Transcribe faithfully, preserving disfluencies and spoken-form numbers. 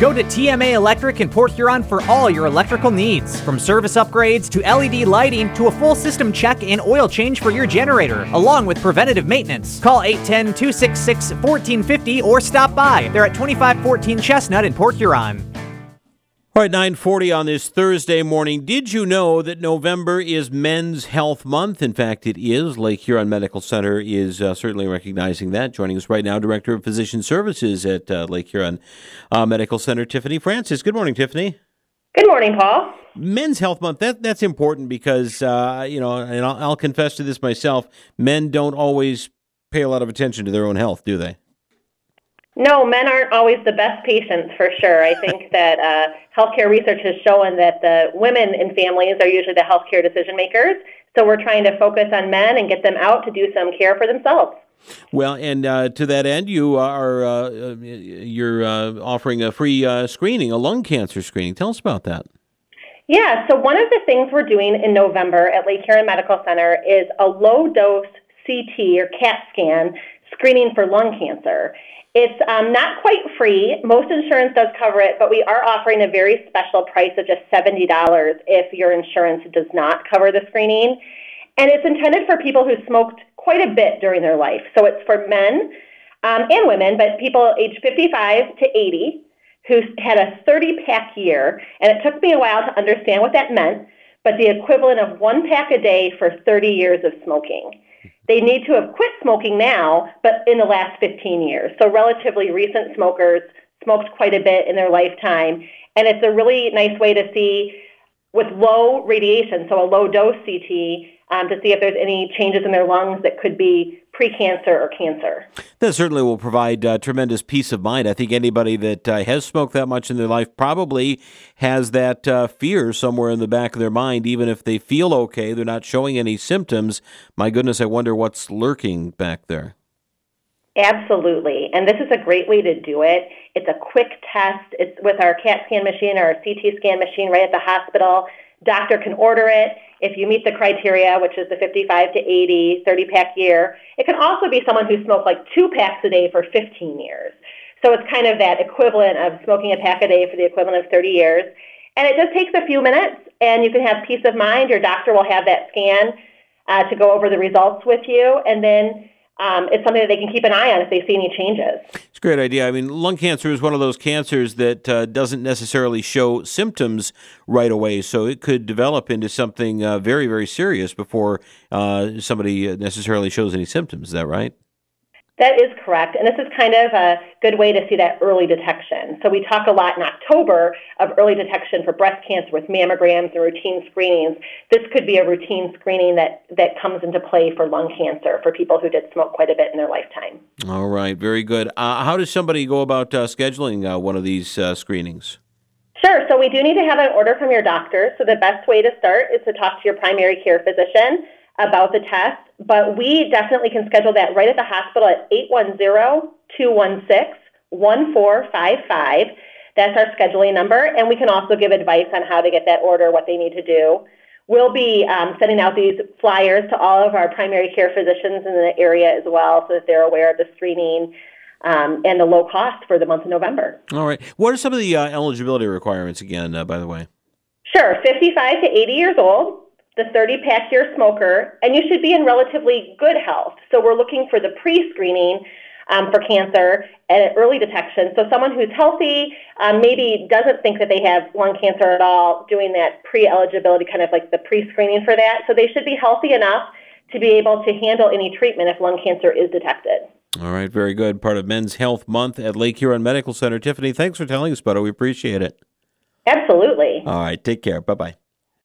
Go to T M A Electric in Port Huron for all your electrical needs. From service upgrades to L E D lighting to a full system check and oil change for your generator, along with preventative maintenance. Call eight one zero, two six six, one four five zero or stop by. They're at twenty-five fourteen Chestnut in Port Huron. All right, nine forty on this Thursday morning. Did you know that November is Men's Health Month? In fact, it is. Lake Huron Medical Center is uh, certainly recognizing that. Joining us right now, Director of Physician Services at uh, Lake Huron uh, Medical Center, Tiffany Francis. Good morning, Tiffany. Good morning, Paul. Men's Health Month, that that's important because, uh, you know, and I'll, I'll confess to this myself, men don't always pay a lot of attention to their own health, do they? No, men aren't always the best patients, for sure. I think that uh, healthcare research has shown that the women in families are usually the healthcare decision makers. So we're trying to focus on men and get them out to do some care for themselves. Well, and uh, to that end, you are uh, you're uh, offering a free uh, screening, a lung cancer screening. Tell us about that. Yeah, so one of the things we're doing in November at Lake Huron Medical Center is a low-dose C T or CAT scan screening for lung cancer. It's um, not quite free. Most insurance does cover it, but we are offering a very special price of just seventy dollars if your insurance does not cover the screening. And it's intended for people who smoked quite a bit during their life. So it's for men um, and women, but people age fifty-five to eighty who had a thirty-pack year. And it took me a while to understand what that meant, but the equivalent of one pack a day for thirty years of smoking. They need to have quit smoking now, but in the last fifteen years. So relatively recent smokers smoked quite a bit in their lifetime. And it's a really nice way to see with low radiation, so a low dose C T, um, to see if there's any changes in their lungs that could be precancer or cancer. That certainly will provide uh, tremendous peace of mind. I think anybody that uh, has smoked that much in their life probably has that uh, fear somewhere in the back of their mind, even if they feel okay, they're not showing any symptoms. My goodness, I wonder what's lurking back there. Absolutely, and this is a great way to do it. It's a quick test. It's with our CAT scan machine or our C T scan machine right at the hospital. Doctor can order it. If you meet the criteria, which is the fifty-five to eighty, thirty-pack year, it can also be someone who smoked like two packs a day for fifteen years. So it's kind of that equivalent of smoking a pack a day for the equivalent of thirty years. And it just takes a few minutes, and you can have peace of mind. Your doctor will have that scan uh, to go over the results with you, and then Um, it's something that they can keep an eye on if they see any changes. It's a great idea. I mean, lung cancer is one of those cancers that uh, doesn't necessarily show symptoms right away, so it could develop into something uh, very, very serious before uh, somebody necessarily shows any symptoms. Is that right? That is correct, and this is kind of a good way to see that early detection. So we talk a lot in October of early detection for breast cancer with mammograms and routine screenings. This could be a routine screening that, that comes into play for lung cancer for people who did smoke quite a bit in their lifetime. All right, very good. Uh, how does somebody go about uh, scheduling uh, one of these uh, screenings? Sure, so we do need to have an order from your doctor. So the best way to start is to talk to your primary care physician about the test, but we definitely can schedule that right at the hospital at eight one zero, two one six, one four five five. That's our scheduling number, and we can also give advice on how to get that order, what they need to do. We'll be um, sending out these flyers to all of our primary care physicians in the area as well so that they're aware of the screening um, and the low cost for the month of November. All right. What are some of the uh, eligibility requirements again, uh, by the way? Sure, fifty-five to eighty years old, the thirty-pack year smoker, and you should be in relatively good health. So we're looking for the pre-screening um, for cancer and early detection. So someone who's healthy, um, maybe doesn't think that they have lung cancer at all, doing that pre-eligibility, kind of like the pre-screening for that. So they should be healthy enough to be able to handle any treatment if lung cancer is detected. All right, very good. Part of Men's Health Month at Lake Huron Medical Center. Tiffany, thanks for telling us about it. We appreciate it. Absolutely. All right, take care. Bye-bye.